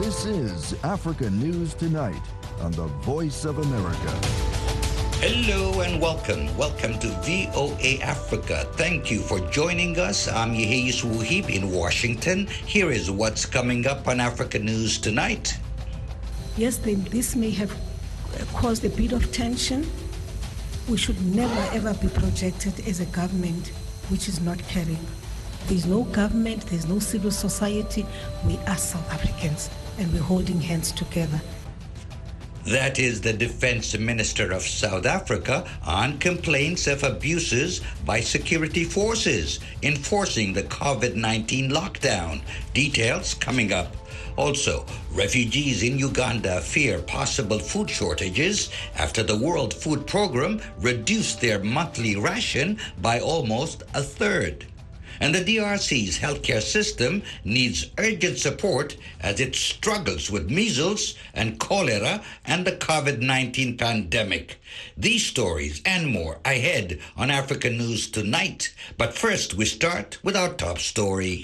This is Africa News Tonight on the Voice of America. Hello and welcome. Welcome to VOA Africa. Thank you for joining us. I'm Yehis Wuhib in Washington. Here is what's coming up on Africa News Tonight. Yes, this may have caused a bit of tension. We should never ever be projected as a government which is not caring. There's no government, there's no civil society. We are South Africans and we're holding hands together. That is the Defense Minister of South Africa on complaints of abuses by security forces enforcing the COVID-19 lockdown. Details coming up. Also, refugees in Uganda fear possible food shortages after the World Food Programme reduced their monthly ration by almost a third. And the DRC's healthcare system needs urgent support as it struggles with measles and cholera and the COVID-19 pandemic. These stories and more ahead on Africa News Tonight. But first, we start with our top story.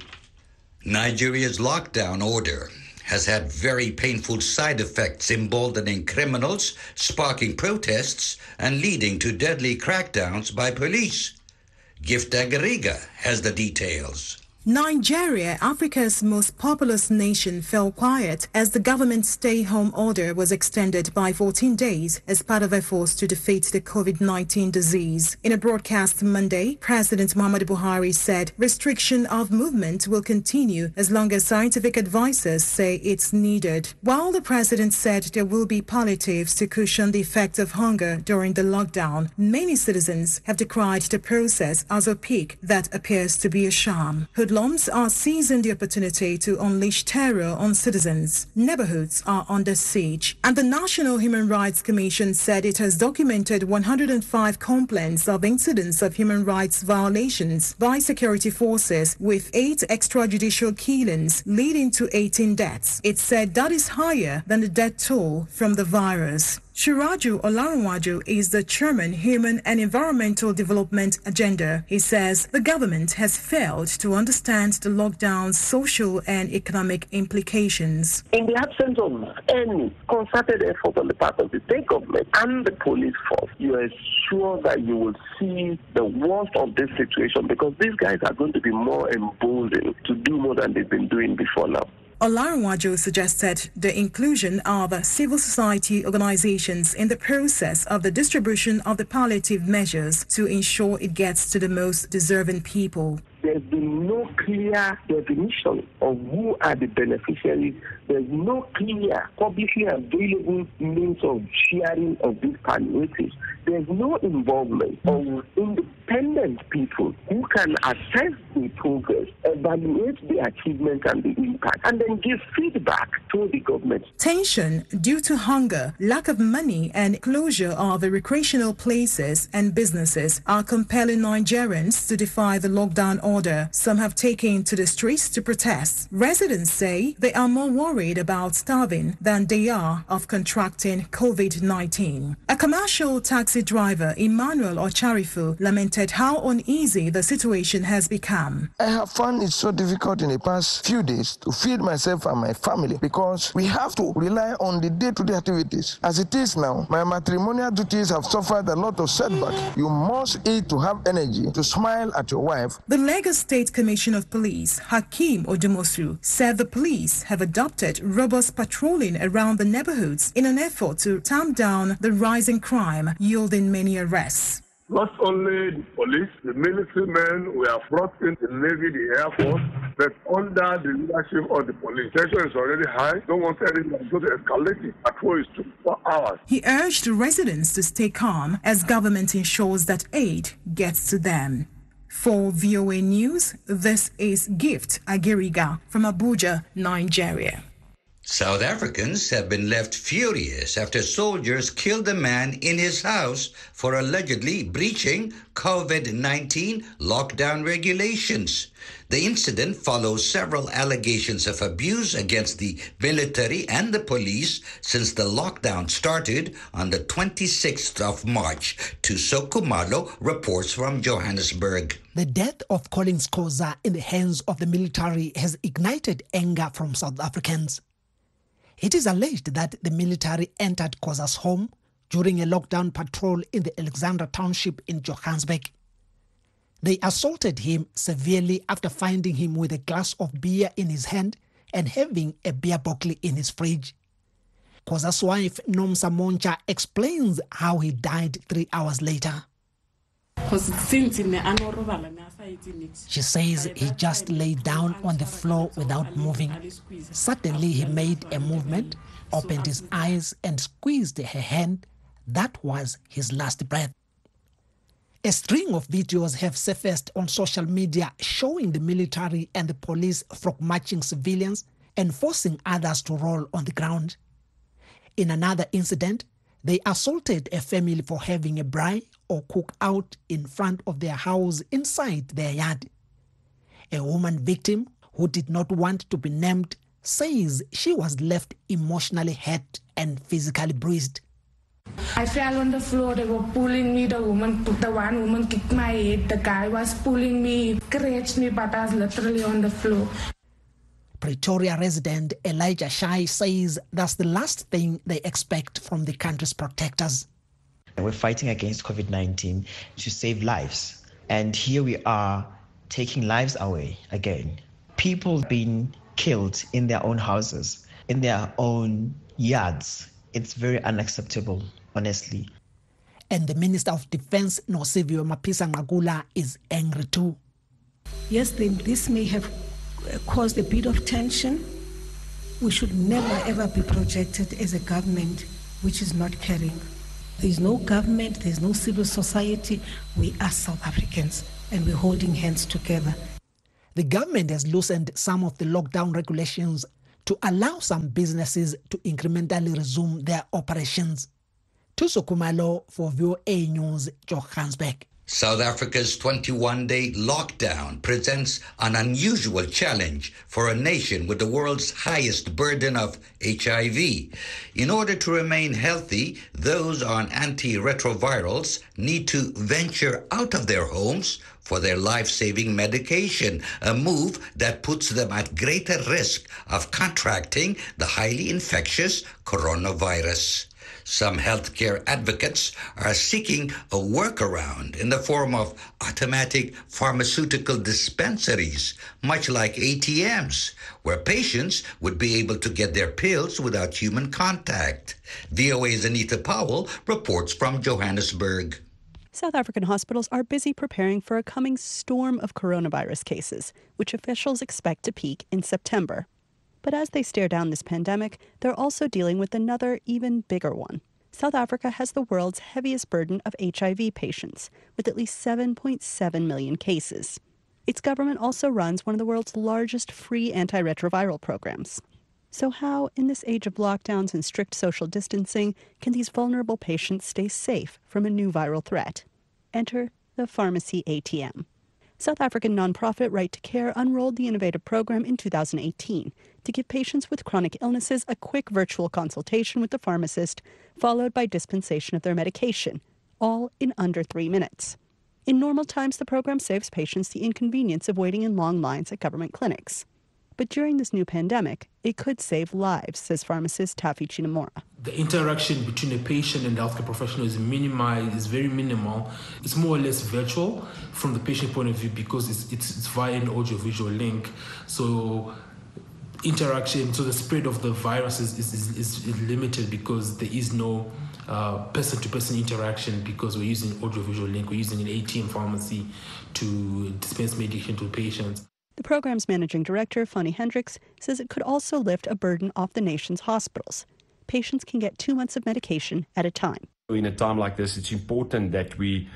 Nigeria's lockdown order has had very painful side effects, emboldening criminals, sparking protests, and leading to deadly crackdowns by police. Gift Agariga has the details. Nigeria, Africa's most populous nation, fell quiet as the government's stay-home order was extended by 14 days as part of efforts to defeat the COVID-19 disease. In a broadcast Monday, President Muhammadu Buhari said restriction of movement will continue as long as scientific advisors say it's needed. While the president said there will be palliatives to cushion the effect of hunger during the lockdown, many citizens have decried the process as a peak that appears to be a sham. Hoodlums are seizing the opportunity to unleash terror on citizens. Neighborhoods are under siege. And the National Human Rights Commission said it has documented 105 complaints of incidents of human rights violations by security forces, with 8 extrajudicial killings leading to 18 deaths. It said that is higher than the death toll from the virus. Shiraju Olarinwaju is the chairman, Human and Environmental Development Agenda. He says the government has failed to understand the lockdown's social and economic implications. In the absence of any concerted effort on the part of the state government and the police force, you are sure that you will see the worst of this situation, because these guys are going to be more emboldened to do more than they've been doing before now. Olarinwaju suggested the inclusion of civil society organizations in the process of the distribution of the palliative measures to ensure it gets to the most deserving people. There's been no clear definition of who are the beneficiaries. There's no clear publicly available means of sharing of these palliatives. There's no involvement of independent people who can assess the progress, evaluate the achievement and the impact, and then give feedback to the government. Tension due to hunger, lack of money, and closure of the recreational places and businesses are compelling Nigerians to defy the lockdown order. Some have taken to the streets to protest. Residents say they are more worried about starving than they are of contracting COVID-19. A commercial taxi driver, Emmanuel Ocharifu, lamented how uneasy the situation has become. I have found it so difficult in the past few days to feed myself and my family because we have to rely on the day-to-day activities. As it is now, my matrimonial duties have suffered a lot of setback. You must eat to have energy to smile at your wife. The Lagos State Commissioner of Police, Hakeem Odumosu, said the police have adopted robust patrolling around the neighborhoods in an effort to tamp down the rising crime, yielding many arrests. Not only the police, the military men we have brought in, the Navy, the Air Force, but under the leadership of the police. Tension is already high. Don't want anything to go to escalate it. Patrol is 24 hours. He urged residents to stay calm as government ensures that aid gets to them. For VOA News, this is Gift Agiriga from Abuja, Nigeria. South Africans have been left furious after soldiers killed a man in his house for allegedly breaching COVID-19 lockdown regulations. The incident follows several allegations of abuse against the military and the police since the lockdown started on the 26th of March. Tuso Kumalo reports from Johannesburg. The death of Collins Khoza in the hands of the military has ignited anger from South Africans. It is alleged that the military entered Khoza's home during a lockdown patrol in the Alexandra Township in Johannesburg. They assaulted him severely after finding him with a glass of beer in his hand and having a beer bottle in his fridge. Khoza's wife, Nomsa Moncha, explains how he died 3 hours later. She says he just lay down on the floor without moving. Suddenly he made a movement, opened his eyes and squeezed her hand. That was his last breath. A string of videos have surfaced on social media showing the military and the police frog marching civilians and forcing others to roll on the ground. In another incident, they assaulted a family for having a braai or cookout in front of their house inside their yard. A woman victim who did not want to be named says she was left emotionally hurt and physically bruised. I fell on the floor. They were pulling me. The one woman kicked my head. The guy was pulling me, scratched me, but I was literally on the floor. Pretoria resident Elijah Shai says that's the last thing they expect from the country's protectors. We're fighting against COVID-19 to save lives. And here we are taking lives away again. People being killed in their own houses, in their own yards. It's very unacceptable, honestly. And the Minister of Defense, Nosiviwe Mapisa-Nqakula, is angry too. Yes, this may have caused a bit of tension. We should never ever be projected as a government which is not caring. There's no government, there's no civil society. We are South Africans and we're holding hands together. The government has loosened some of the lockdown regulations to allow some businesses to incrementally resume their operations. Thuso Khumalo for VOA News, Johannesburg. South Africa's 21-day lockdown presents an unusual challenge for a nation with the world's highest burden of HIV. In order to remain healthy, those on antiretrovirals need to venture out of their homes for their life-saving medication, a move that puts them at greater risk of contracting the highly infectious coronavirus. Some healthcare advocates are seeking a workaround in the form of automatic pharmaceutical dispensaries, much like ATMs, where patients would be able to get their pills without human contact. VOA's Anita Powell reports from Johannesburg. South African hospitals are busy preparing for a coming storm of coronavirus cases, which officials expect to peak in September. But as they stare down this pandemic, they're also dealing with another, even bigger one. South Africa has the world's heaviest burden of HIV patients, with at least 7.7 million cases. Its government also runs one of the world's largest free antiretroviral programs. So how, in this age of lockdowns and strict social distancing, can these vulnerable patients stay safe from a new viral threat? Enter the Pharmacy ATM. South African nonprofit Right to Care unrolled the innovative program in 2018 to give patients with chronic illnesses a quick virtual consultation with the pharmacist, followed by dispensation of their medication, all in under 3 minutes. In normal times, the program saves patients the inconvenience of waiting in long lines at government clinics. But during this new pandemic, it could save lives, says pharmacist Tafi Chinamora. The interaction between a patient and the healthcare professional is minimized, is very minimal. It's more or less virtual from the patient point of view because it's via an audio-visual link. So interaction, so the spread of the virus is limited because there is no person-to-person interaction because we're using audio-visual link. We're using an ATM pharmacy to dispense medication to patients. The program's managing director, Fanny Hendricks, says it could also lift a burden off the nation's hospitals. Patients can get 2 months of medication at a time. In a time like this, it's important that we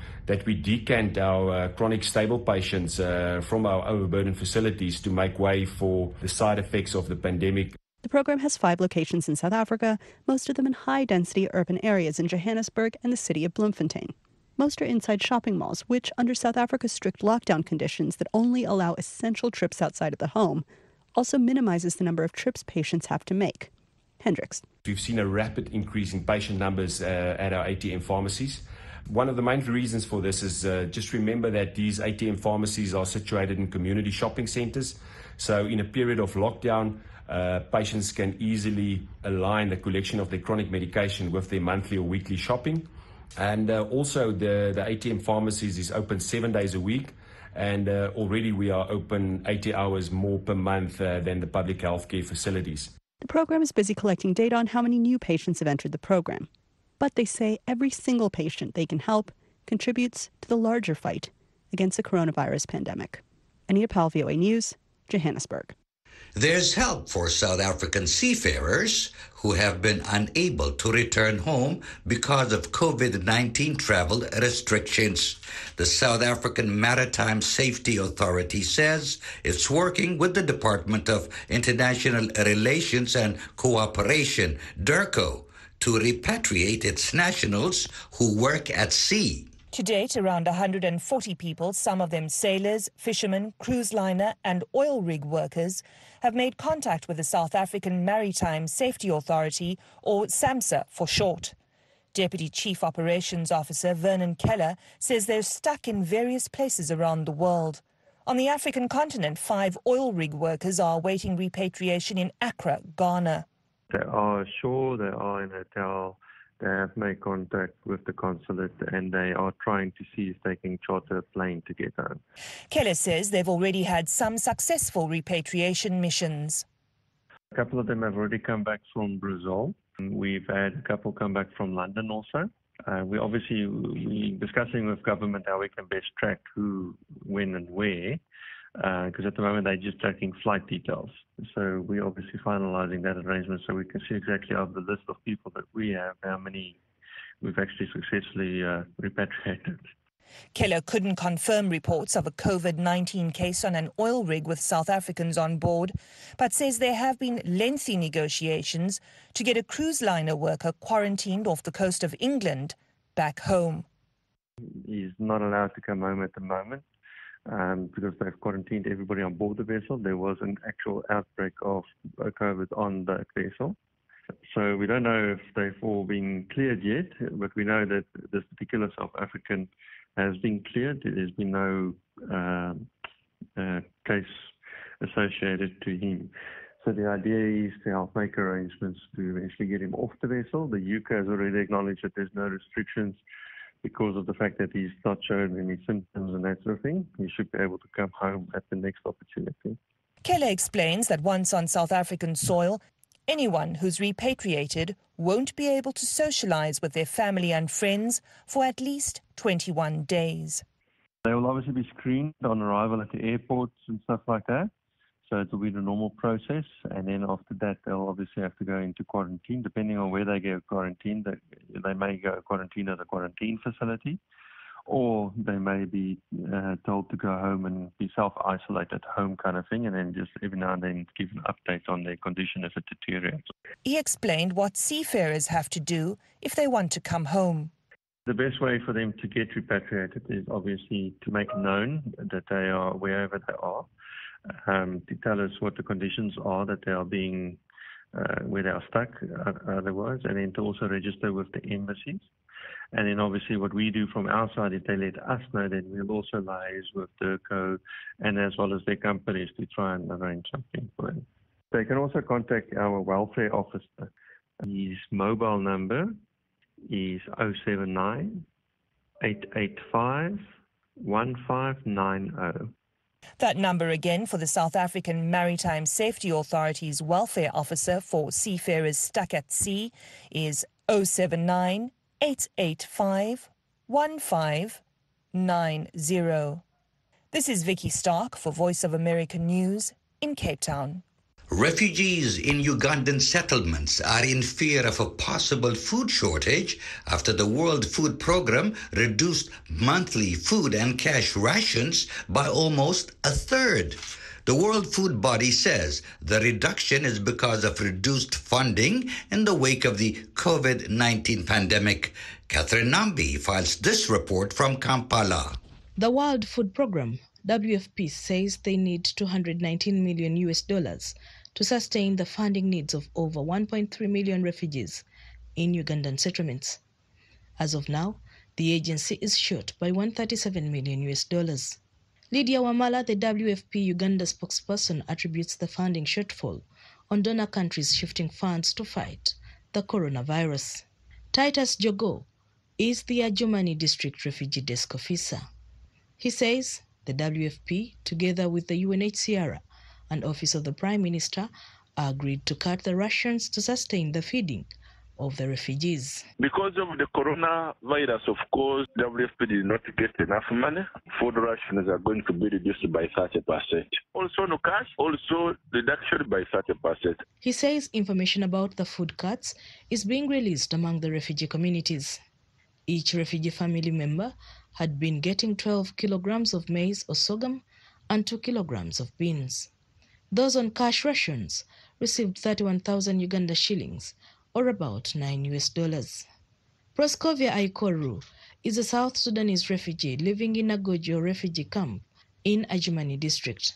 decant our chronic stable patients from our overburdened facilities to make way for the side effects of the pandemic. The program has 5 locations in South Africa, most of them in high-density urban areas in Johannesburg and the city of Bloemfontein. Most are inside shopping malls, which, under South Africa's strict lockdown conditions that only allow essential trips outside of the home, also minimizes the number of trips patients have to make. Hendricks. We've seen a rapid increase in patient numbers at our ATM pharmacies. One of the main reasons for this is just remember that these ATM pharmacies are situated in community shopping centers. So in a period of lockdown, patients can easily align the collection of their chronic medication with their monthly or weekly shopping. And also the ATM pharmacies is open 7 days a week. And already we are open 80 hours more per month than the public healthcare facilities. The program is busy collecting data on how many new patients have entered the program. But they say every single patient they can help contributes to the larger fight against the coronavirus pandemic. Anita Powell, VOA News, Johannesburg. There's help for South African seafarers who have been unable to return home because of COVID-19 travel restrictions. The South African Maritime Safety Authority says it's working with the Department of International Relations and Cooperation, DIRCO, to repatriate its nationals who work at sea. To date, around 140 people, some of them sailors, fishermen, cruise liner and oil rig workers, have made contact with the South African Maritime Safety Authority, or SAMSA for short. Deputy Chief Operations Officer Vernon Keller says they're stuck in various places around the world. On the African continent, 5 oil rig workers are awaiting repatriation in Accra, Ghana. They are ashore, they are in a hotel. They have made contact with the consulate and they are trying to see if they can charter a plane to get home. Keller says they've already had some successful repatriation missions. A couple of them have already come back from Brazil. We've had a couple come back from London also. We're discussing with government how we can best track who, when and where, because at the moment they're just tracking flight details. So we're obviously finalising that arrangement so we can see exactly out of the list of people that we have, how many we've actually successfully repatriated. Keller couldn't confirm reports of a COVID-19 case on an oil rig with South Africans on board, but says there have been lengthy negotiations to get a cruise liner worker quarantined off the coast of England back home. He's not allowed to come home at the moment because they've quarantined everybody on board the vessel. There was an actual outbreak of COVID on the vessel. So we don't know if they've all been cleared yet, but we know that this particular South African has been cleared. There's been no case associated to him. So the idea is to help make arrangements to eventually get him off the vessel. The UK has already acknowledged that there's no restrictions because of the fact that he's not shown any symptoms and that sort of thing. He should be able to come home at the next opportunity. Keller explains that once on South African soil, anyone who's repatriated won't be able to socialise with their family and friends for at least 21 days. They will obviously be screened on arrival at the airports and stuff like that. So it will be the normal process. And then after that, they'll obviously have to go into quarantine. Depending on where they go quarantine, they may go quarantine at a quarantine facility, or they may be told to go home and be self-isolate at home kind of thing, and then just every now and then give an update on their condition if it deteriorates. He explained what seafarers have to do if they want to come home. The best way for them to get repatriated is obviously to make known that they are wherever they are, to tell us what the conditions are that they are being, where they are stuck otherwise, and then to also register with the embassies. And then obviously what we do from our side, if they let us know, then we'll also liaise with DIRCO and as well as their companies to try and arrange something for them. They can also contact our welfare officer. His mobile number is 079 885 1590. That number again for the South African Maritime Safety Authority's welfare officer for seafarers stuck at sea is 079 885 1590. This is Vicky Stark for Voice of America News in Cape Town. Refugees in Ugandan settlements are in fear of a possible food shortage after the World Food Programme reduced monthly food and cash rations by almost a third. The World Food Body says the reduction is because of reduced funding in the wake of the COVID-19 pandemic. Catherine Nambi files this report from Kampala. The World Food Programme, WFP, says they need $219 million to sustain the funding needs of over 1.3 million refugees in Ugandan settlements. As of now, the agency is short by $137 million. Lydia Wamala, the WFP Uganda spokesperson, attributes the funding shortfall on donor countries shifting funds to fight the coronavirus. Titus Jogo is the Adjumani District Refugee Desk Officer. He says the WFP, together with the UNHCR and Office of the Prime Minister, agreed to cut the rations to sustain the feeding of the refugees. Because of the coronavirus, of course, WFP did not get enough money. Food rations are going to be reduced by 30%. Also no cash, also reduction by 30%. He says information about the food cuts is being released among the refugee communities. Each refugee family member had been getting 12 kilograms of maize or sorghum and 2 kilograms of beans. Those on cash rations received 31,000 Uganda shillings, or about $9. Proskovia Aikoru is a South Sudanese refugee living in a Gojo refugee camp in Adjumani district.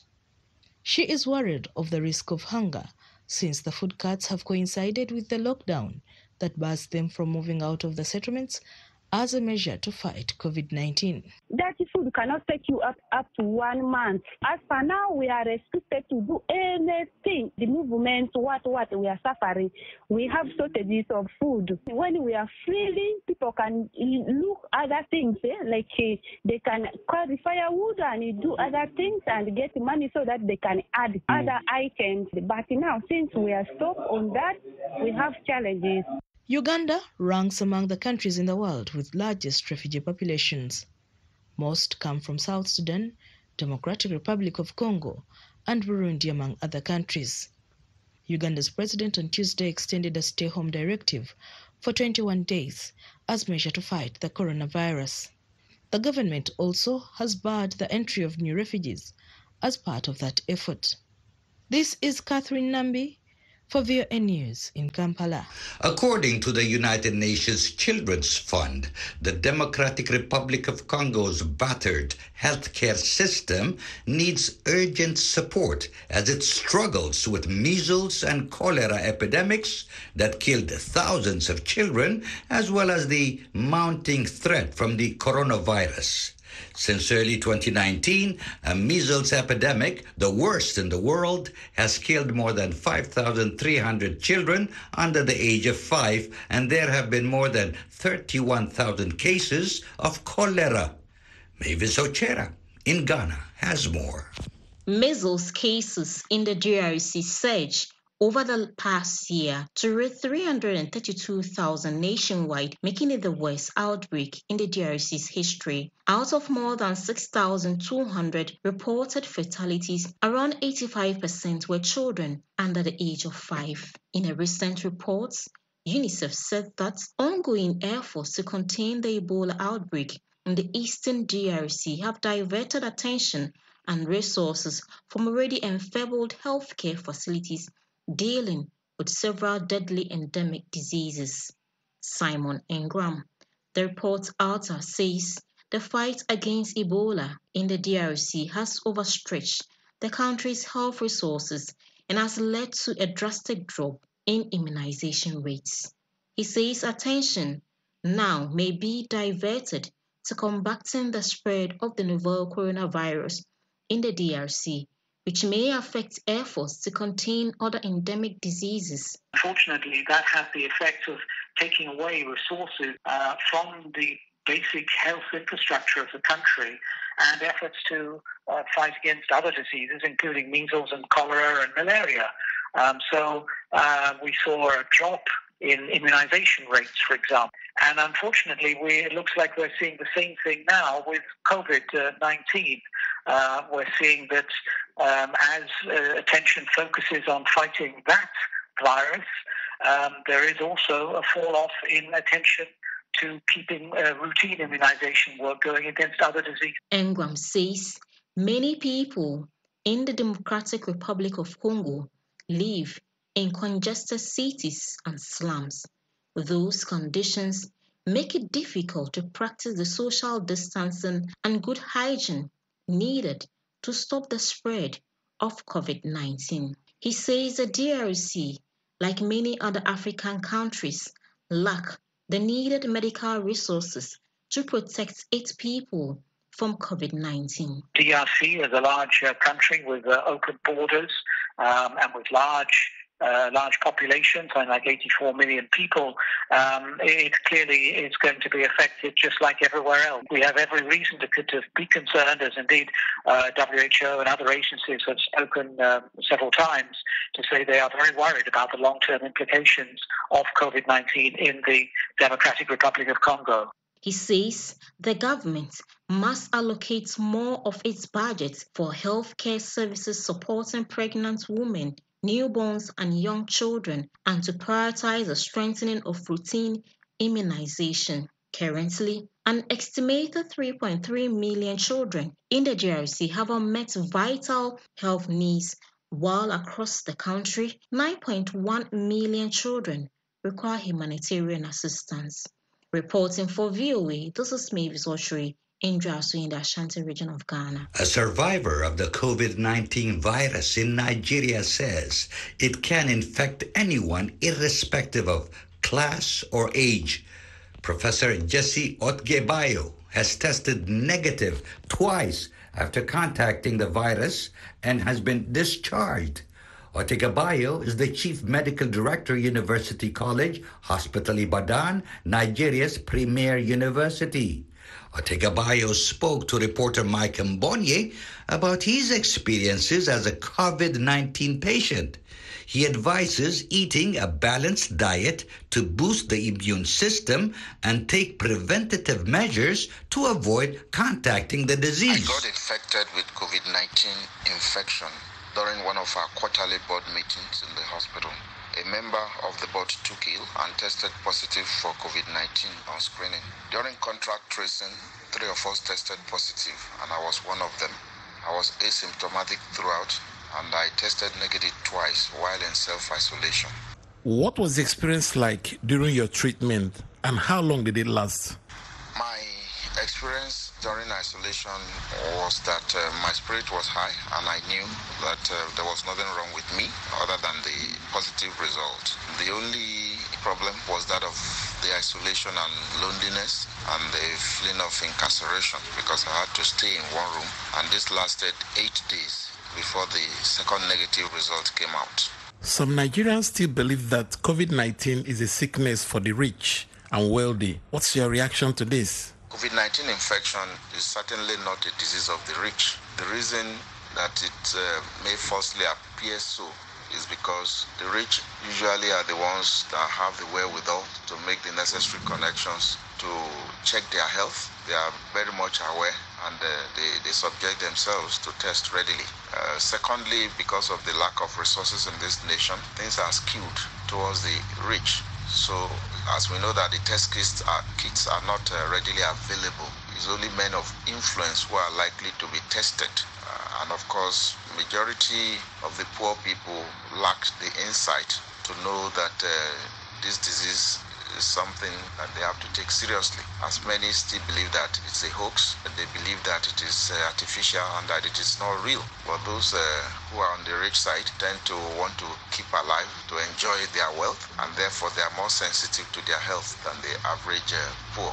She is worried of the risk of hunger since the food cuts have coincided with the lockdown that bars them from moving out of the settlements as a measure to fight COVID-19. That food cannot take you up to 1 month. As for now, we are restricted to do anything. The movement, what we are suffering. We have shortages of food. When we are freely, people can look other things, like they can carry firewood and do other things and get money so that they can add other items. But now, since we are stopped on that, we have challenges. Uganda ranks among the countries in the world with largest refugee populations. Most come from South Sudan, Democratic Republic of Congo, and Burundi, among other countries. Uganda's president on Tuesday extended a stay-home directive for 21 days as measure to fight the coronavirus. The government also has barred the entry of new refugees as part of that effort. This is Catherine Nambi for VOA News in Kampala. According to the United Nations Children's Fund, the Democratic Republic of Congo's battered healthcare system needs urgent support as it struggles with measles and cholera epidemics that killed thousands of children, as well as the mounting threat from the coronavirus. Since early 2019, a measles epidemic, the worst in the world, has killed more than 5,300 children under the age of 5, and there have been more than 31,000 cases of cholera. Mavis Ochera in Ghana has more. Measles cases in the DRC surged over the past year to reach 332,000 nationwide, making it the worst outbreak in the DRC's history. Out of more than 6,200 reported fatalities, around 85% were children under the age of 5. In a recent report, UNICEF said that ongoing efforts to contain the Ebola outbreak in the eastern DRC have diverted attention and resources from already enfeebled healthcare facilities dealing with several deadly endemic diseases. Simon Ingram, the report's author, says the fight against Ebola in the DRC has overstretched the country's health resources and has led to a drastic drop in immunization rates. He says attention now may be diverted to combating the spread of the novel coronavirus in the DRC, which may affect efforts to contain other endemic diseases. Unfortunately, that has the effect of taking away resources from the basic health infrastructure of the country and efforts to fight against other diseases, including measles and cholera and malaria. So we saw a drop in immunization rates, for example. And unfortunately, it looks like we're seeing the same thing now with COVID-19. We're seeing that as attention focuses on fighting that virus, there is also a fall-off in attention to keeping routine immunization work going against other diseases. Ingram says many people in the Democratic Republic of Congo live in congested cities and slums. Those conditions make it difficult to practice the social distancing and good hygiene needed to stop the spread of COVID-19. He says the DRC, like many other African countries, lack the needed medical resources to protect its people from COVID-19. DRC is a large country with open borders and with large large population, something like 84 million people, it clearly is going to be affected just like everywhere else. We have every reason to be concerned, as indeed WHO and other agencies have spoken several times to say they are very worried about the long-term implications of COVID-19 in the Democratic Republic of Congo. He says the government must allocate more of its budget for healthcare services supporting pregnant women, newborns and young children, and to prioritize the strengthening of routine immunization. Currently, an estimated 3.3 million children in the DRC have unmet vital health needs, while across the country, 9.1 million children require humanitarian assistance. Reporting for VOA, this is Mavis Ochre in Drasu in the Ashanti region of Ghana. A survivor of the COVID-19 virus in Nigeria says it can infect anyone irrespective of class or age. Professor Jesse Otgebayo has tested negative twice after contacting the virus and has been discharged. Otegabayo is the Chief Medical Director, University College, Hospital Ibadan, Nigeria's premier university. Otegabayo spoke to reporter Mike Mbonye about his experiences as a COVID-19 patient. He advises eating a balanced diet to boost the immune system and take preventative measures to avoid contacting the disease. I got infected with COVID-19 infection during one of our quarterly board meetings in the hospital. A member of the board took ill and tested positive for COVID-19 on screening. During contract tracing, 3 of us tested positive, and I was one of them. I was asymptomatic throughout, and I tested negative twice while in self-isolation. What was the experience like during your treatment, and how long did it last? My experience during isolation was that my spirit was high, and I knew that there was nothing wrong with me other than the positive result. The only problem was that of the isolation and loneliness and the feeling of incarceration, because I had to stay in one room, and this lasted 8 days before the second negative result came out. Some Nigerians still believe that COVID-19 is a sickness for the rich and wealthy. What's your reaction to this? COVID-19 infection is certainly not a disease of the rich. The reason that it may falsely appear so is because the rich usually are the ones that have the wherewithal to make the necessary connections to check their health. They are very much aware, and they subject themselves to test readily. Secondly, because of the lack of resources in this nation, things are skewed towards the rich. So, as we know that the test kits are not readily available, it's only men of influence who are likely to be tested. And of course, majority of the poor people lack the insight to know that this disease is something that they have to take seriously, as many still believe that it's a hoax, that they believe that it is artificial and that it is not real. But those who are on the rich side tend to want to keep alive, to enjoy their wealth, and therefore they are more sensitive to their health than the average poor.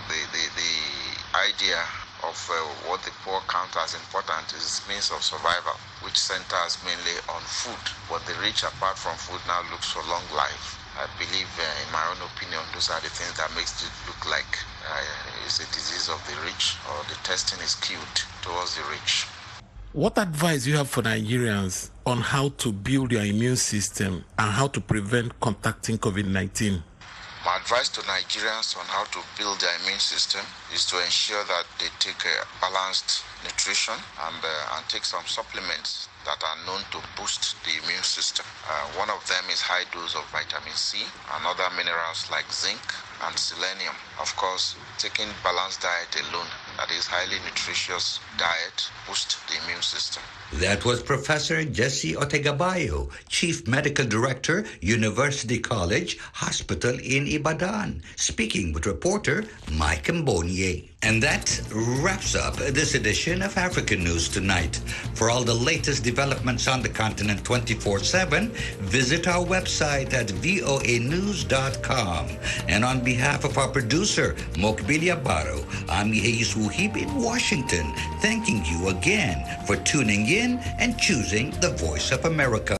The idea of what the poor count as important is means of survival, which centers mainly on food. But the rich, apart from food, now looks for long life. I believe, in my own opinion, those are the things that makes it look like it's a disease of the rich, or the testing is skewed towards the rich. What advice do you have for Nigerians on how to build your immune system and how to prevent contacting COVID-19? My advice to Nigerians on how to build their immune system is to ensure that they take a balanced nutrition and take some supplements that are known to boost the immune system. One of them is high dose of vitamin C and other minerals like zinc and selenium. Of course, taking balanced diet alone, that is highly nutritious diet, boosts the immune system. That was Professor Jesse Otegabayo, Chief Medical Director, University College, Hospital in Ibadan, speaking with reporter Mike Mbonye. And that wraps up this edition of African News Tonight. For all the latest developments on the continent 24/7, visit our website at voanews.com. And on behalf of our producer, Mokbilia Baro, I'm Yehisu Uhib in Washington, thanking you again for tuning in and choosing the Voice of America.